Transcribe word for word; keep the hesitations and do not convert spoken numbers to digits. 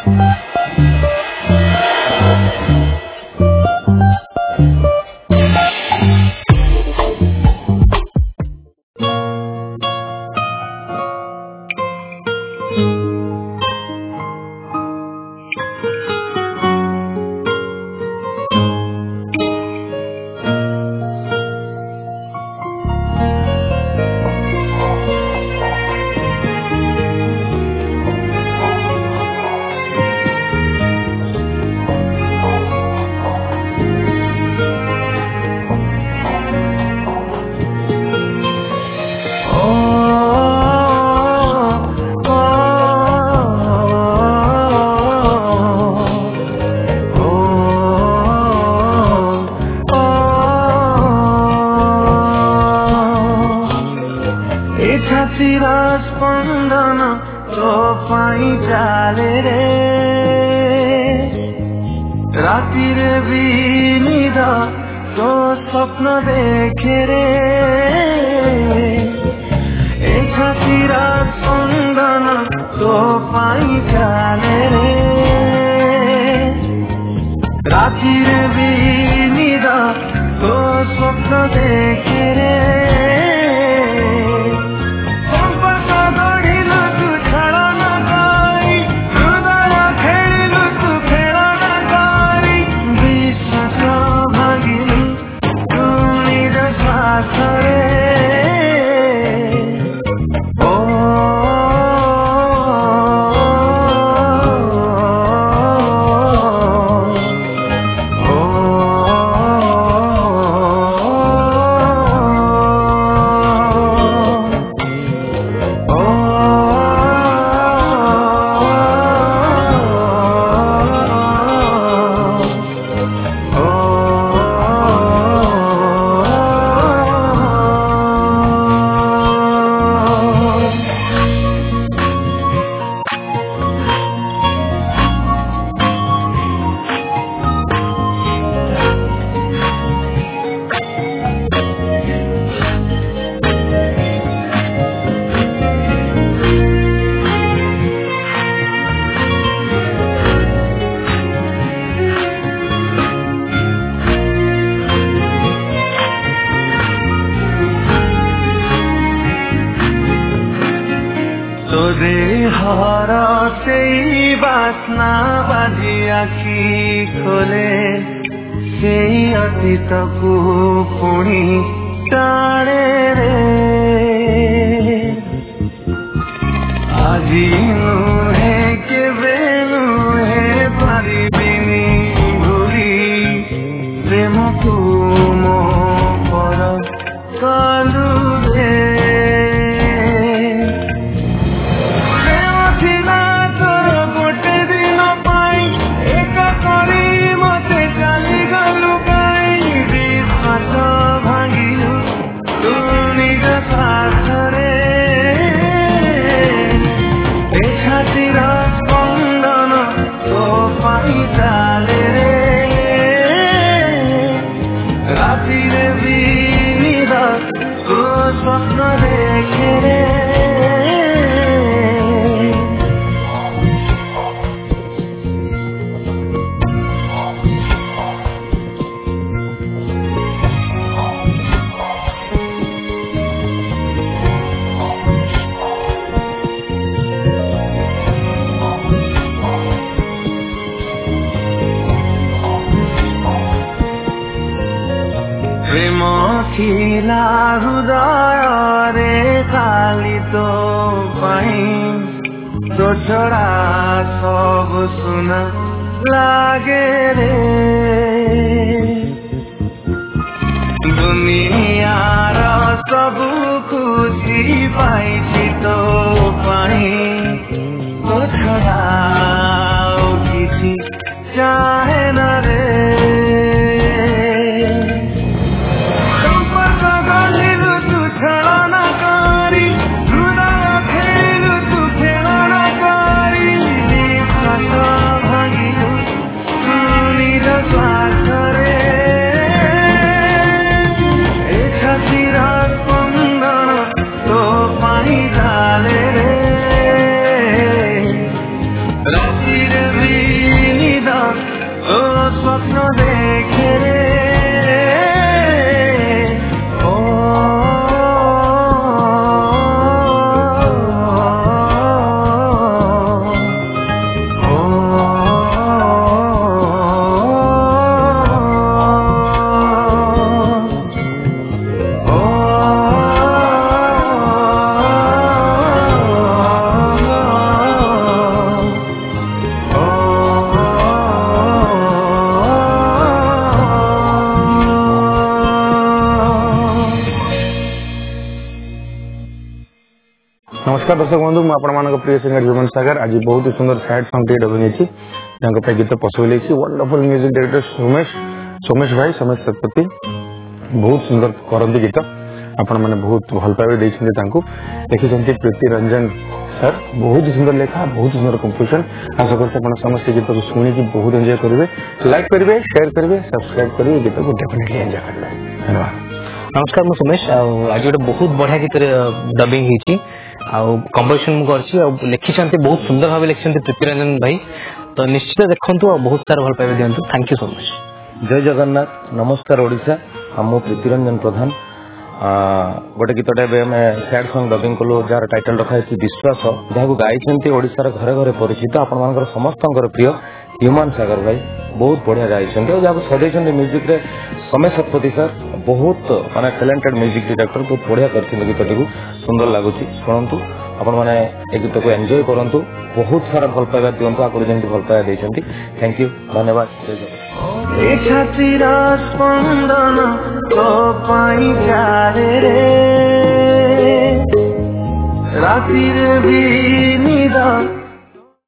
स्पंदन तो पाई चाले रे रातिर भी निदा तो स्वप्न देखे रे छातीरा स्पंदन तो पाई चाले रे रातिर भी निदा तो स्वप्न देखे रे हरा से बासना बाजी आखी खोले से अतीत को पुणी टाणे रे आजी नुहे के बेनुहे पारिबिनी भूली प्रेम को मो पर कालू रे स्पंदन तो पाई चाले रे रातिर भी निदा तो स्वप्न देखे रे प्रेम खिला हृदय रे खाली तो पाई तो छड़ा सब सुना लागे रे दुनियार सब खुशी पाई तो पाई तो छड़ा किसी चाहे न रे रातिर स्वप्न देखे रे ओ नमस्कार दर्शक बंधु मुझे प्रिय सिंगर जुमन सागर आज बहुत ही सुंदर सैड सॉन्ग टे डबिंग गीत पशु wonderful music director Somesh Somesh भाई सोमेश शतपथी बहुत सुंदर करती गीत आपण मैंने बहुत भल पाइबे देखिए प्रीति रंजन सर बहुत ही सुंदर लेखा बहुत सुंदर कंपोजिशन आशा करते समस्त गीत को शुणी बहुत एंजॉय करेंगे लाइक करेंगे शेयर करेंगे सब्सक्राइब करेंगे गीत को डेफिनेटली एंजॉय करेंगे धन्यवाद। नमस्कार मु सोमेश आज गोटे बहुत बढ़िया गीत डबिंग होती कंपोजिशन मुझे लिखी बहुत सुंदर भाव लिखिं प्रीतिरंजन भाई तो निश्चित देखु बहुत सारा भल पाइबे दिंतु थैंक यू सो मच। जय जगन्नाथ नमस्कार ओडिशा हम प्रीतिरंजन प्रधान गोटे गीतटा सैड सॉन्ग डबिंग कलु जार टाइटल रखाई विश्वास जहाँ गाई ओडिशार घरे घरे परिचित आपण समस्त प्रिय ह्यूमान सागर भाई बहुत बढ़िया गाई जहाँ सजाई म्यूजिक रे सोमेश शतपथी सर बहुत माने टैलेंटेड म्यूजिक डायरेक्टर बहुत बढ़िया कर गीतटी को सुंदर लगुच शुणु आपण मैंने ए गीत को एंजॉय करूँ बहुत सारा भल पाइबा दिंतु आगे जमी भल पाइबा देते थैंक यू धन्यवाद। स्पंदन तो पाई चारे रे रातिर भी निदा